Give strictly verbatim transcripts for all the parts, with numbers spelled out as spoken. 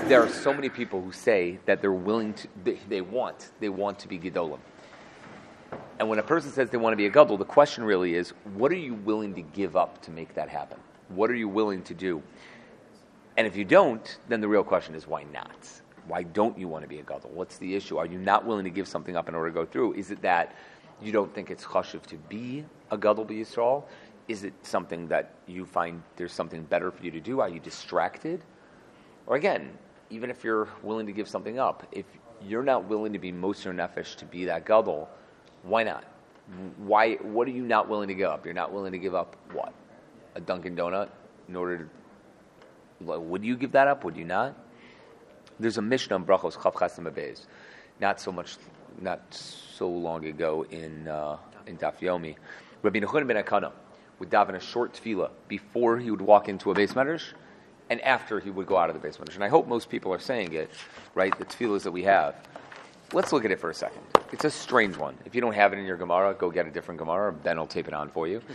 there are so many people who say that they're willing to, they, they want, they want to be Gedolim. And when a person says they want to be a Gadol, the question really is, what are you willing to give up to make that happen? What are you willing to do? And if you don't, then the real question is, why not? Why don't you want to be a Gadol? What's the issue? Are you not willing to give something up in order to go through? Is it that you don't think it's chashuv to be a Gadol b'Yisrael? Is it something that you find there's something better for you to do? Are you distracted? Or again, even if you're willing to give something up, if you're not willing to be Moser Nefesh to be that Gadol, why not? Why? What are you not willing to give up? You're not willing to give up what? A Dunkin' Donut in order to... Would you give that up? Would you not? There's a Mishnah in Brachos, Chav Chasam Beis, not so much, not so long ago in uh, in Daf Yomi. Rabbi Nechunan ben Akana would daven a short tefillah before he would walk into a Beis Medrash, and after he would go out of the Beis Medrash. And I hope most people are saying it, right? The tefillahs that we have. Let's look at it for a second. It's a strange one. If you don't have it in your Gemara, go get a different Gemara. Ben will tape it on for you.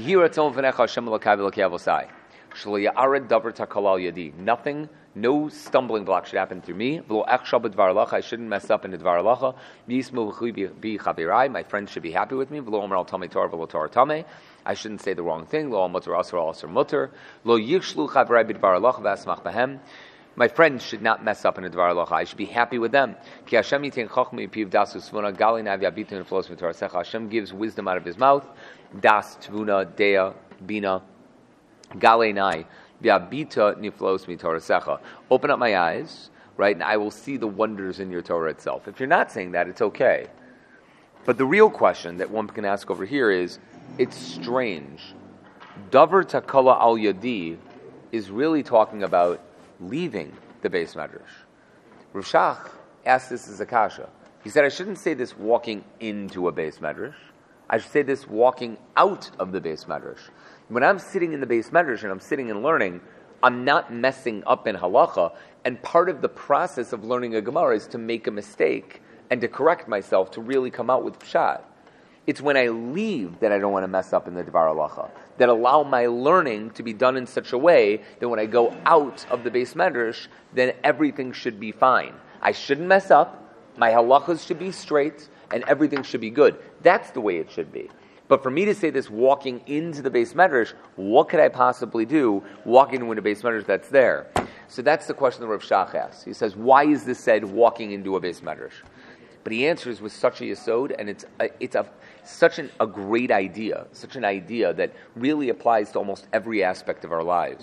Nothing, no stumbling block should happen through me. I shouldn't mess up in the Dvar Halacha. My friends should be happy with me. I shouldn't say the wrong thing. My friends should not mess up in a Dvar Halacha. I should be happy with them. Hashem gives wisdom out of His mouth. Das, Tvuna, Dea, Bina, Galenai, Vyabita Niflos Mi Torasecha. Open up my eyes, right, and I will see the wonders in your Torah itself. If you're not saying that, it's okay. But the real question that one can ask over here is, it's strange. Davar Takala Al Yadi is really talking about leaving the Beis Medrash. Rav Shach asked this as a kasha. He said, I shouldn't say this walking into a Beis Medrash. I should say this walking out of the Beis Medrash. When I'm sitting in the Beis Medrash and I'm sitting and learning, I'm not messing up in halacha, and part of the process of learning a Gemara is to make a mistake and to correct myself to really come out with pshat. It's when I leave that I don't want to mess up in the Dvar Halacha, that allow my learning to be done in such a way that when I go out of the Beis Medrash, then everything should be fine. I shouldn't mess up, my halachas should be straight, and everything should be good. That's the way it should be. But for me to say this walking into the Beis Medrash, what could I possibly do walking into a Beis Medrash that's there? So that's the question that Rav Shach asks. He says, why is this said walking into a Beis Medrash? But he answers with such a yesod, and it's a, it's a, such an, a great idea, such an idea that really applies to almost every aspect of our lives.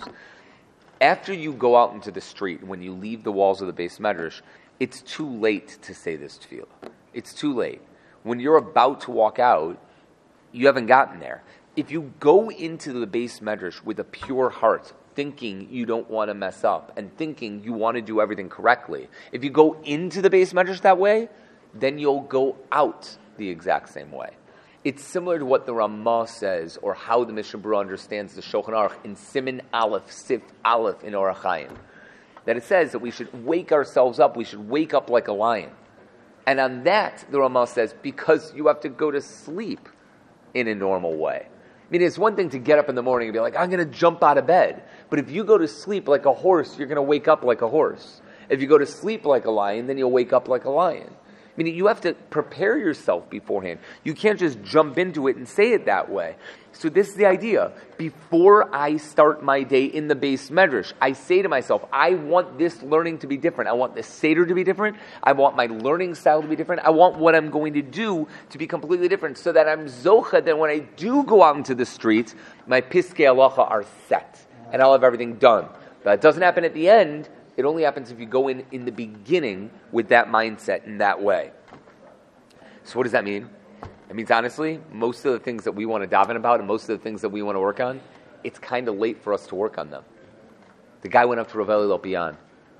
After you go out into the street, when you leave the walls of the Beis Medrash, it's too late to say this tefillah. It's too late. When you're about to walk out, you haven't gotten there. If you go into the Beis Medrash with a pure heart, thinking you don't want to mess up, and thinking you want to do everything correctly, if you go into the Beis Medrash that way, then you'll go out the exact same way. It's similar to what the Ramah says, or how the Mishnah Berurah understands the Shulchan Aruch in Siman Aleph, Sif Aleph in Orach Chaim. That it says that we should wake ourselves up, we should wake up like a lion. And on that, the Ramah says, because you have to go to sleep in a normal way. I mean, it's one thing to get up in the morning and be like, I'm going to jump out of bed. But if you go to sleep like a horse, you're going to wake up like a horse. If you go to sleep like a lion, then you'll wake up like a lion. I mean, you have to prepare yourself beforehand. You can't just jump into it and say it that way. So this is the idea. Before I start my day in the Beis Medrash, I say to myself, I want this learning to be different. I want the Seder to be different. I want my learning style to be different. I want what I'm going to do to be completely different, so that I'm zocha, that when I do go out into the street, my piskei halacha are set, and I'll have everything done. But it doesn't happen at the end. It only happens if you go in in the beginning with that mindset in that way. So what does that mean? It means, honestly, most of the things that we want to daven about and most of the things that we want to work on, it's kind of late for us to work on them. The guy went up to Rav Eli Lopian,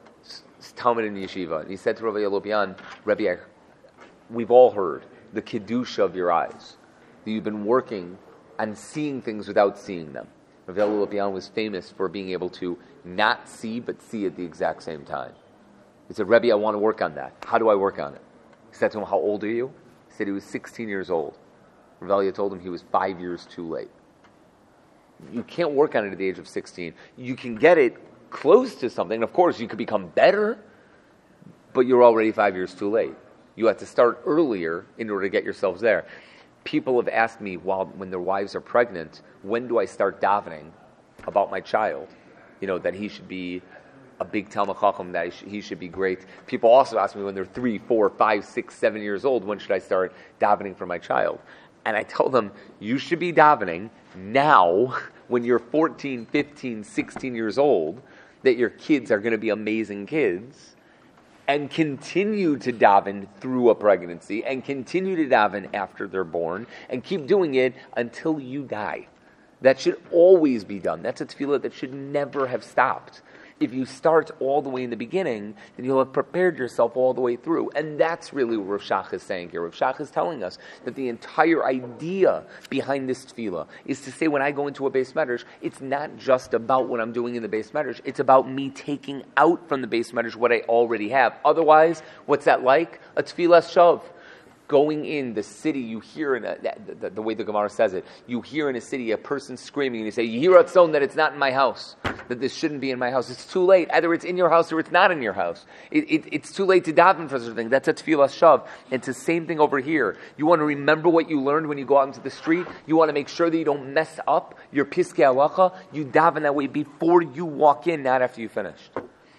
Talmud in Yeshiva, and he said to Rav Eli Lopian, Rebbe, we've all heard the Kedusha of your eyes, that you've been working on seeing things without seeing them. Rav Eli Lopian was famous for being able to not see, but see at the exact same time. He said, Rebbe, I want to work on that. How do I work on it? He said to him, how old are you? He said he was sixteen years old. Rav Elia told him he was five years too late. You can't work on it at the age of sixteen. You can get it close to something. Of course, you could become better, but you're already five years too late. You have to start earlier in order to get yourselves there. People have asked me, while when their wives are pregnant, when do I start davening about my child? You know, that he should be a big Talmid Chacham, that he should be great. People also ask me when they're three, four, five, six, seven years old, when should I start davening for my child? And I tell them, you should be davening now, when you're fourteen, fifteen, sixteen years old, that your kids are going to be amazing kids, and continue to daven through a pregnancy, and continue to daven after they're born, and keep doing it until you die. That should always be done. That's a tefillah that should never have stopped. If you start all the way in the beginning, then you'll have prepared yourself all the way through. And that's really what Rav Shach is saying here. Rav Shach is telling us that the entire idea behind this tefillah is to say when I go into a Beis Medrash, it's not just about what I'm doing in the Beis Medrash. It's about me taking out from the Beis Medrash what I already have. Otherwise, what's that like? A tefillah shav. Going in the city, you hear, in a, the, the, the way the Gemara says it, you hear in a city a person screaming, and you say, you hear at zone that it's not in my house, that this shouldn't be in my house. It's too late. Either it's in your house or it's not in your house. It, it, it's too late to daven for such a thing. That's a tefillah shav. It's the same thing over here. You want to remember what you learned when you go out into the street. You want to make sure that you don't mess up your piskei halacha. You daven that way before you walk in, not after you finished.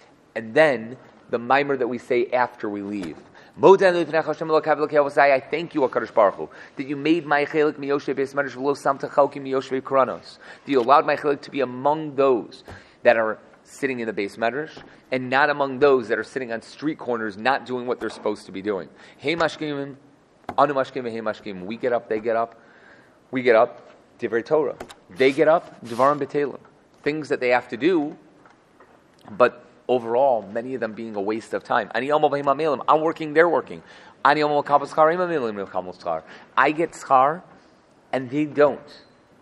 And then, the mimer that we say after we leave. I thank you, HaKadosh Baruch Hu, that you made my chelik miyoshe beis medrash v'lo samta chalki miyoshe kranos. That you allowed my chelik to be among those that are sitting in the beis medrash, and not among those that are sitting on street corners, not doing what they're supposed to be doing. Hey mashkimim, anu mashkimim, hey mashkimim. We get up, they get up. We get up, divrei Torah. They get up, dvarim b'telim. Things that they have to do, but overall, many of them being a waste of time. I'm working, they're working. I get schar, and they don't.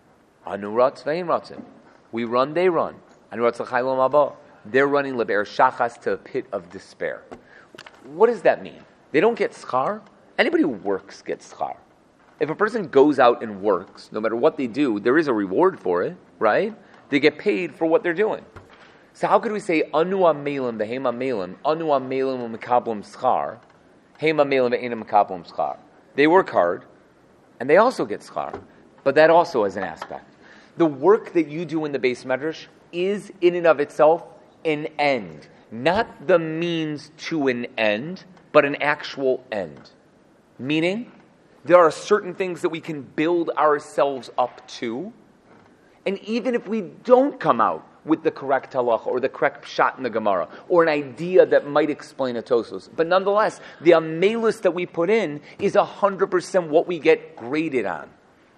We run, they run. They're running leber shachas to a pit of despair. What does that mean? They don't get schar. Anybody who works gets schar. If a person goes out and works, no matter what they do, there is a reward for it, right? They get paid for what they're doing. So how could we say anu amelim behema melim, anu amelim umekablim schar, hema melim ve'enam mekablim schar? They work hard, and they also get schar, but that also is an aspect. The work that you do in the Beis Medrash is in and of itself an end, not the means to an end, but an actual end. Meaning, there are certain things that we can build ourselves up to, and even if we don't come out with the correct halacha or the correct pshat in the Gemara or an idea that might explain a Tosfos, but nonetheless, the amelus that we put in is one hundred percent what we get graded on.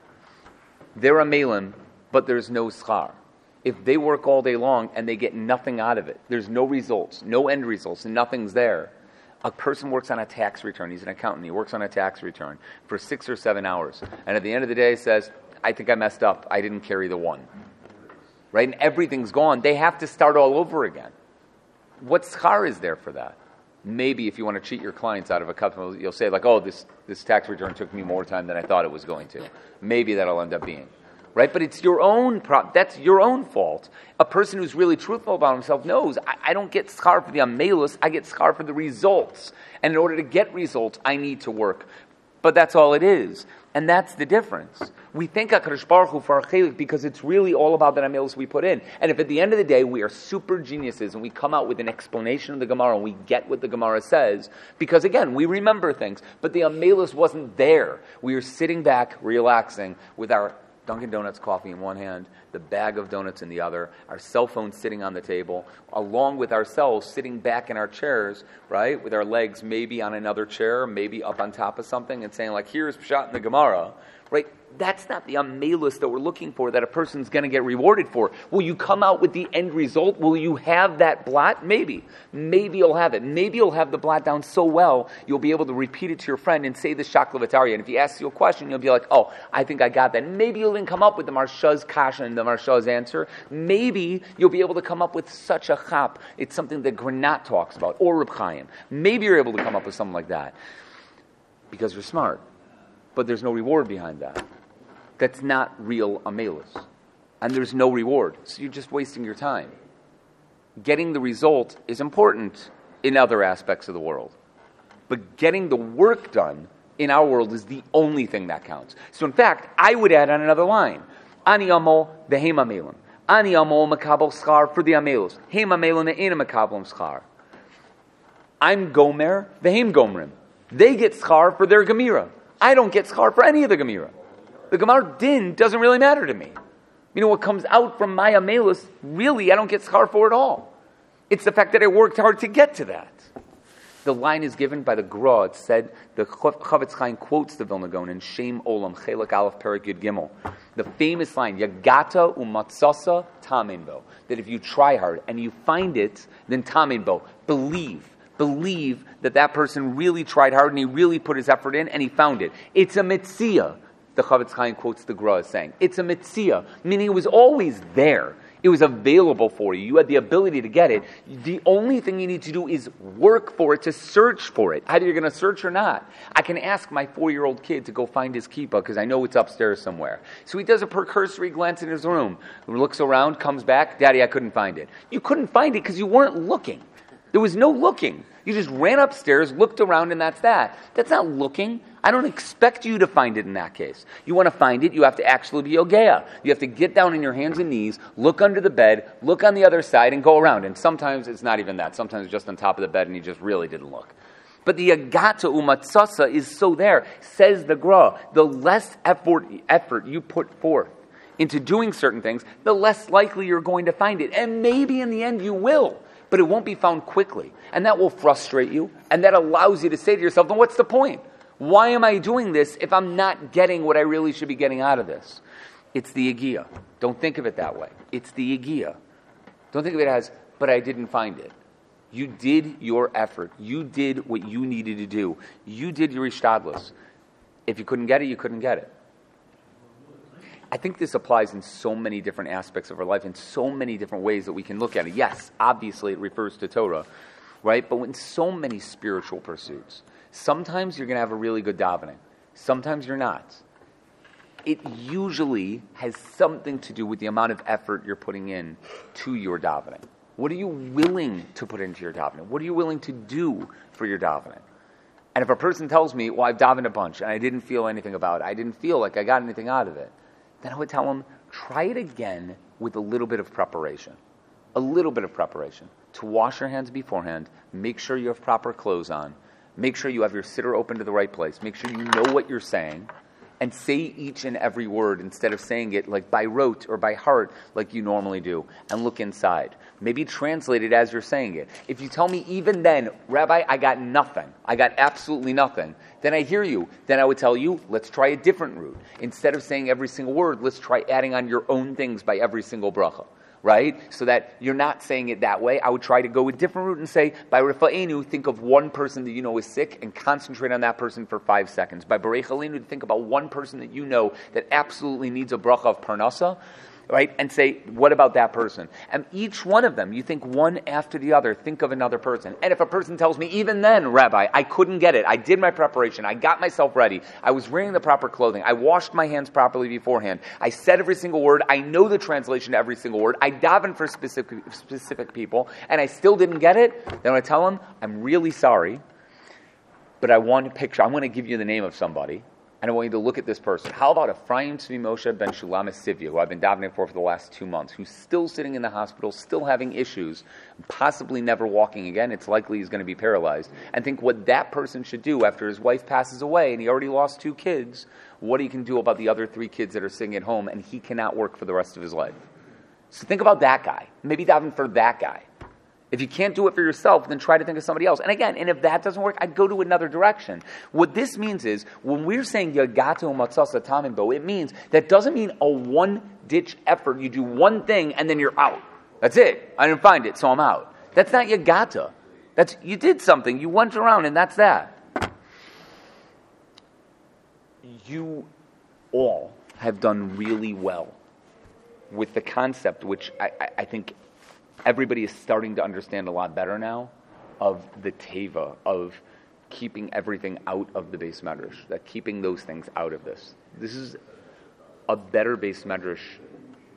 They're amelim, but there's no schar. If they work all day long and they get nothing out of it, there's no results, no end results, and nothing's there. A person works on a tax return. He's an accountant. He works on a tax return for six or seven hours. And at the end of the day says, I think I messed up. I didn't carry the one. Right? And everything's gone. They have to start all over again. What schar is there for that? Maybe if you want to cheat your clients out of a customer, you'll say like, oh, this, this tax return took me more time than I thought it was going to. Maybe that'll end up being. Right? But it's your own pro- that's your own fault. A person who's really truthful about himself knows, I, I don't get schar for the amelus, I get schar for the results. And in order to get results, I need to work. But that's all it is. And that's the difference. We thank HaKadosh Baruch Hu for our chelik because it's really all about the amelus we put in. And if at the end of the day we are super geniuses and we come out with an explanation of the Gemara and we get what the Gemara says, because again, we remember things, but the amelus wasn't there. We were sitting back, relaxing, with our Dunkin' Donuts coffee in one hand, the bag of donuts in the other, our cell phones sitting on the table, along with ourselves sitting back in our chairs, right, with our legs maybe on another chair, maybe up on top of something, and saying like, here's Pshat in the Gemara, right? That's not the amelus that we're looking for, that a person's going to get rewarded for. Will you come out with the end result? Will you have that blot? Maybe. Maybe you'll have it. Maybe you'll have the blot down so well, you'll be able to repeat it to your friend and say the Shaklavataria. And if he asks you a question, you'll be like, oh, I think I got that. Maybe you'll then come up with the Marshah's kasha and the Marshah's answer. Maybe you'll be able to come up with such a chap. It's something that Granat talks about, or Reb Chaim. Maybe you're able to come up with something like that because you're smart. But there's no reward behind that. That's not real amelus. And there's no reward. So you're just wasting your time. getting the result is important in other aspects of the world. But getting the work done in our world is the only thing that counts. So in fact, I would add on another line. Ani amol v'hem amelin. Ani amol makabel schar for the amelus. Hem amelin ve'ena makabel schar. I'm gomer v'hem gomrim. They get schar for their gemira. I don't get schar for any of the gemira. The gemar din doesn't really matter to me. You know, what comes out from my amelus, really, I don't get schar for it all. It's the fact that I worked hard to get to that. The line is given by the Gra. It said, the Chavetz Chaim quotes the Vilna Gaon in Shem Olam, Chelak Aleph Perik Yud Gimel. The famous line, Yagata umatzasa tamin bo. That if you try hard and you find it, then tamin bo. Believe. Believe that that person really tried hard and he really put his effort in and he found it. It's a mitzvah. The Chavetz Chaim quotes the Gra as saying, it's a mitzvah, meaning it was always there. It was available for you. You had the ability to get it. The only thing you need to do is work for it, to search for it. Either you're going to search or not. I can ask my four-year-old kid to go find his kippah because I know it's upstairs somewhere. So he does a cursory glance in his room, looks around, comes back, Daddy, I couldn't find it. You couldn't find it because you weren't looking. There was no looking. You just ran upstairs, looked around, and that's that. That's not looking. I don't expect you to find it in that case. You want to find it, you have to actually be Ogea. You have to get down on your hands and knees, look under the bed, look on the other side, and go around. And sometimes it's not even that. Sometimes it's just on top of the bed and you just really didn't look. But the Agata Umatsasa is so there, says the Gra. The less effort, effort you put forth into doing certain things, the less likely you're going to find it. And maybe in the end you will, but it won't be found quickly. And that will frustrate you, and that allows you to say to yourself, then what's the point? Why am I doing this if I'm not getting what I really should be getting out of this? It's the Yagiyah. Don't think of it that way. It's the Yagiyah. Don't think of it as, but I didn't find it. You did your effort. You did what you needed to do. You did your ishtadlus. If you couldn't get it, you couldn't get it. I think this applies in so many different aspects of our life, in so many different ways that we can look at it. Yes, obviously it refers to Torah, right? But in so many spiritual pursuits, sometimes you're going to have a really good davening. Sometimes you're not. It usually has something to do with the amount of effort you're putting in to your davening. What are you willing to put into your davening? What are you willing to do for your davening? And if a person tells me, well, I've davened a bunch and I didn't feel anything about it, I didn't feel like I got anything out of it, then I would tell them, try it again with a little bit of preparation. A little bit of preparation. To wash your hands beforehand, make sure you have proper clothes on, make sure you have your sitter open to the right place, make sure you know what you're saying, and say each and every word instead of saying it like by rote or by heart like you normally do, and look inside. Maybe translate it as you're saying it. If you tell me even then, Rabbi, I got nothing, I got absolutely nothing, then I hear you. Then I would tell you, let's try a different route. Instead of saying every single word, let's try adding on your own things by every single bracha. Right? So that you're not saying it that way. I would try to go a different route and say, by Rifa'enu, think of one person that you know is sick and concentrate on that person for five seconds. By Barech Aleinu, think about one person that you know that absolutely needs a bracha of parnasa, right? And say, what about that person? And each one of them, you think one after the other, think of another person. And if a person tells me, even then, Rabbi, I couldn't get it. I did my preparation. I got myself ready. I was wearing the proper clothing. I washed my hands properly beforehand. I said every single word. I know the translation to every single word. I davened for specific, specific people, and I still didn't get it. Then I tell them, I'm really sorry, but I want to picture, I want to give you the name of somebody. And I want you to look at this person. How about Ephraim Tzvi Moshe ben Shulam Sivya, who I've been davening for for the last two months, who's still sitting in the hospital, still having issues, possibly never walking again. It's likely he's going to be paralyzed. And think what that person should do after his wife passes away and he already lost two kids, what he can do about the other three kids that are sitting at home and he cannot work for the rest of his life. So think about that guy. Maybe daven for that guy. If you can't do it for yourself, then try to think of somebody else. And again, and if that doesn't work, I'd go to another direction. What this means is, when we're saying Yagato Matzasa Tamimbo, it means, that doesn't mean a one-ditch effort. You do one thing and then you're out. That's it. I didn't find it, so I'm out. That's not Yagata. That's, you did something, you went around, and that's that. You all have done really well with the concept, which I, I, I think everybody is starting to understand a lot better now, of the teva, of keeping everything out of the Beis Medrash, that keeping those things out of this. This is a better Beis Medrash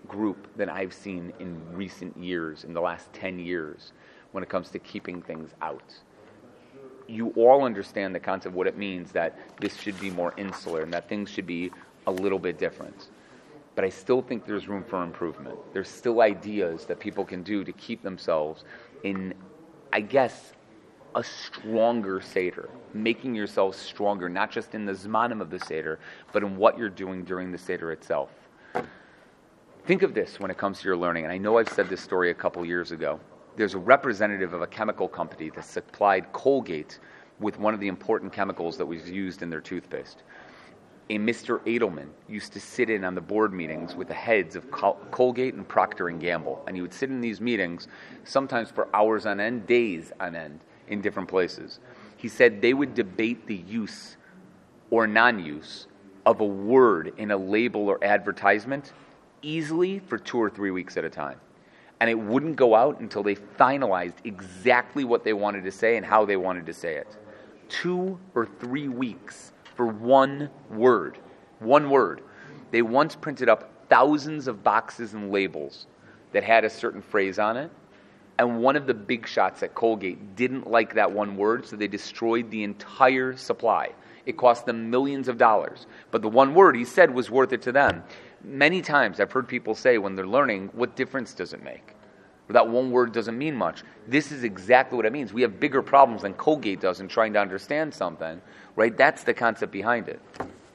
group than I've seen in recent years, in the last ten years, when it comes to keeping things out. You all understand the concept of what it means that this should be more insular and that things should be a little bit different. But I still think there's room for improvement. There's still ideas that people can do to keep themselves in, I guess, a stronger Seder, making yourself stronger, not just in the Zmanim of the Seder, but in what you're doing during the Seder itself. Think of this when it comes to your learning, and I know I've said this story a couple years ago. There's a representative of a chemical company that supplied Colgate with one of the important chemicals that was used in their toothpaste. A Mister Edelman used to sit in on the board meetings with the heads of Col- Colgate and Procter and Gamble, and he would sit in these meetings sometimes for hours on end, days on end, in different places. He said they would debate the use or non-use of a word in a label or advertisement easily for two or three weeks at a time. And it wouldn't go out until they finalized exactly what they wanted to say and how they wanted to say it. Two or three weeks for one word. One word. They once printed up thousands of boxes and labels that had a certain phrase on it. And one of the big shots at Colgate didn't like that one word, so they destroyed the entire supply. It cost them millions of dollars. But the one word he said was worth it to them. Many times I've heard people say when they're learning, what difference does it make? Or that one word doesn't mean much. This is exactly what it means. We have bigger problems than Colgate does in trying to understand something, right? That's the concept behind it.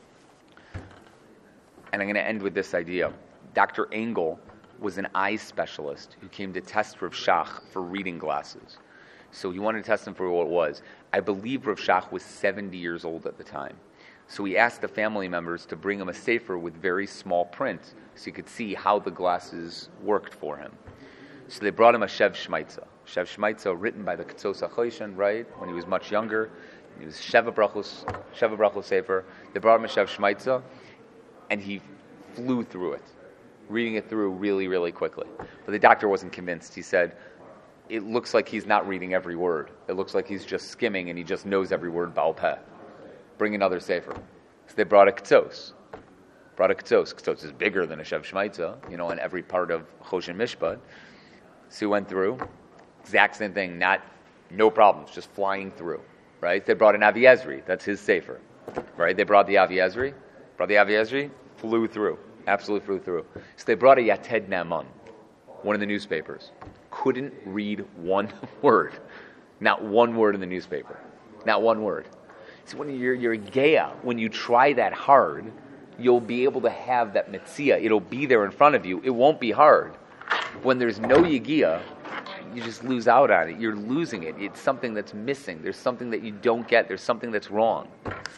And I'm going to end with this idea. Doctor Engel was an eye specialist who came to test Rav Shach for reading glasses. So he wanted to test him for what it was. I believe Rav Shach was seventy years old at the time. So he asked the family members to bring him a sefer with very small print so he could see how the glasses worked for him. So they brought him a Shev Shmaitza. Shev Shmaitza, written by the Ketzos HaChoshen, right, when he was much younger. He was Sheva Brachos, Sheva Brachos Sefer. They brought him a Shev Shmaitza, and he flew through it, reading it through really, really quickly. But the doctor wasn't convinced. He said, it looks like he's not reading every word. It looks like he's just skimming and he just knows every word Baal Peh. Bring another sefer. So they brought a Ketzos. Brought a Ketzos. Ketzos is bigger than a Shev Shmaitza, you know, in every part of Choshen Mishpat. So he went through. Exact same thing, not, no problems, just flying through, right? They brought an Avi Ezri. That's his sefer, right? They brought the Avi Ezri. Brought the Avi Ezri, flew through. Absolutely flew through. So they brought a Yated Naaman, one of the newspapers. Couldn't read one word. Not one word in the newspaper. Not one word. So when you're, you're Geya, when you try that hard, you'll be able to have that Metzia. It'll be there in front of you. It won't be hard. When there's no Yegiya, you just lose out on it. You're losing it. It's something that's missing. There's something that you don't get. There's something that's wrong.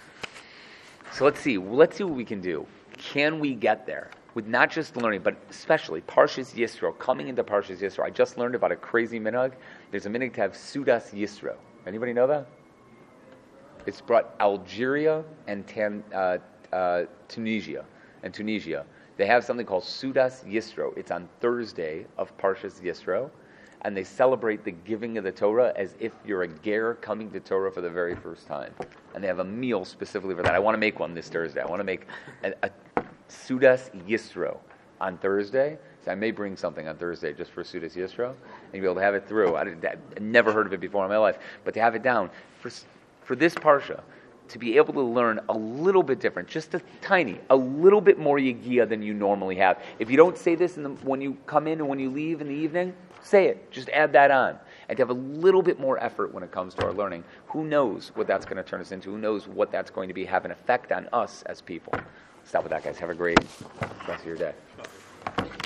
So let's see. Let's see what we can do. Can we get there with not just learning, but especially Parshas Yisro, coming into Parshas Yisro? I just learned about a crazy minhag. There's a minhag to have Sudas Yisro. Anybody know that? It's brought Algeria and Tan, uh, uh, Tunisia and Tunisia. They have something called Sudas Yisro. It's on Thursday of Parshas Yisro, and they celebrate the giving of the Torah as if you're a ger coming to Torah for the very first time. And they have a meal specifically for that. I want to make one this Thursday. I want to make a, a Sudas Yisro on Thursday. So I may bring something on Thursday just for Sudas Yisro, and you'll be able to have it through. I, I never heard of it before in my life, but to have it down for for this parsha, to be able to learn a little bit different, just a tiny, a little bit more Yegiya than you normally have. If you don't say this in the, when you come in and when you leave in the evening, say it. Just add that on. And to have a little bit more effort when it comes to our learning. Who knows what that's going to turn us into? Who knows what that's going to be have an effect on us as people? Stop with that, guys. Have a great rest of your day.